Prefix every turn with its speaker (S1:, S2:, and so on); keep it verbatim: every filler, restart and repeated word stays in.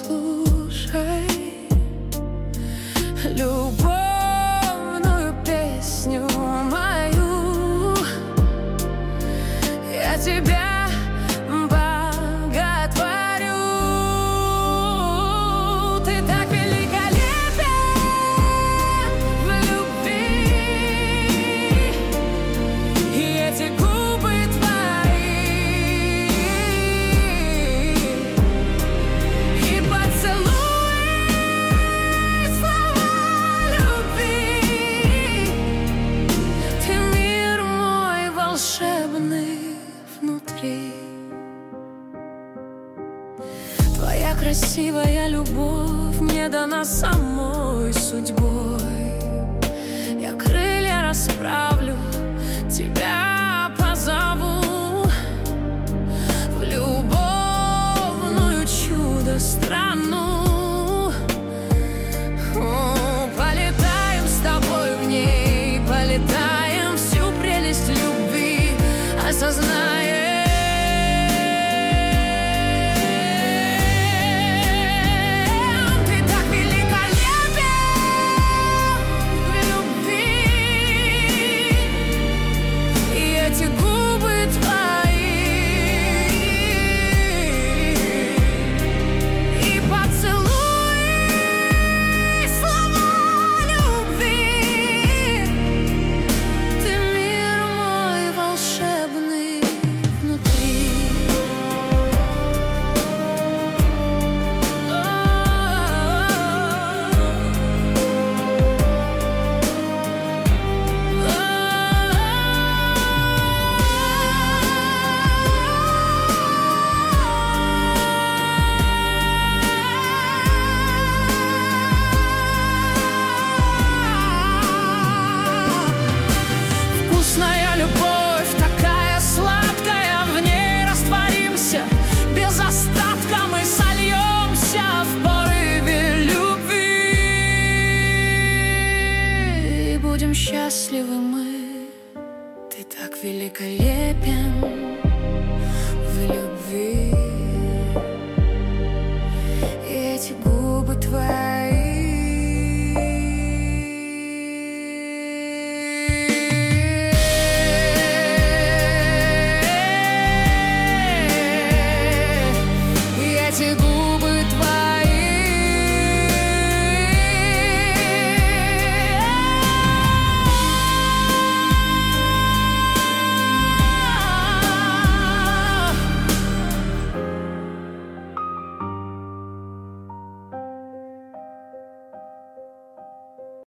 S1: послушай любовную песню мою. Я тебя боготворю. Ты так великолепен в любви, и эти губы твои, и поцелуи, слова любви. Ты мир мой волшебный внутри. Твоя красивая любовь мне дана самой судьбой. Я крылья расправлю, тебя позову в любовную чудо-страну. О, полетаем с тобой в ней, полетаем всю прелесть любви, осознаем. Ты так великолепен в любви, и эти губы твои, и поцелуи, слова любви. Ты мир мой волшебный внутри. Вкусная любовь, такая сладкая, в ней растворимся, без остатка мы сольемся в порыве любви. И будем счастливы мы. Ты так великолепен в любви.